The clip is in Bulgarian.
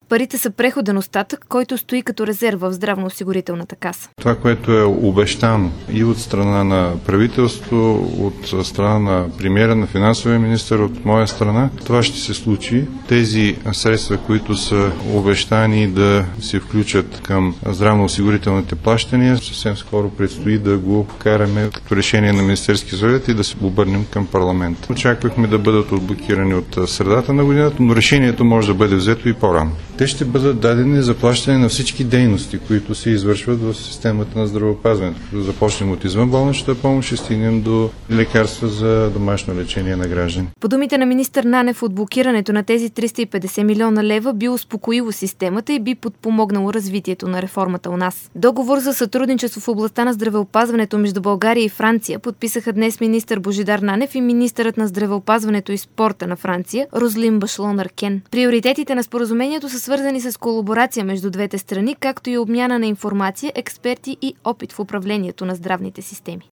парите са преходен остатък, който стои като резерва в здравноосигурителната каса. Това, което е обещано и от страна на правителство, от страна на премиера, на финансовия министър, от моя страна, това ще се случи. Тези средства, които са обещани да се включат към здравноосигурителните плащания, съвсем скоро предстои да го вкараме като решение на Министерския съвет и да се обърнем към парламента. Очаквахме да бъдат отблокирани от средата на годината, но решението може да бъде взето и по-рано. Те ще бъдат дадени за плащане на всички дейности, които се извършват в системата на здравеопазването. Като започнем от извънболничната помощ и стигнем до лекарства за домашно лечение на граждани. По думите на министър Нанев, отблокирането на тези 350 милиона лева би успокоило системата и би подпомогнало развитието на реформата у нас. Договор за сътрудничество в областта на здравеопазването между България и Франция подписаха днес министър Божидар Нанев и министърът на здравеопазването и спорта на Франция Розлин Башлон-Аркен. Приоритетите на споразумението са свързани с колаборация между двете страни, както и обмяна на информация, експерти и опит в управлението на здравните системи.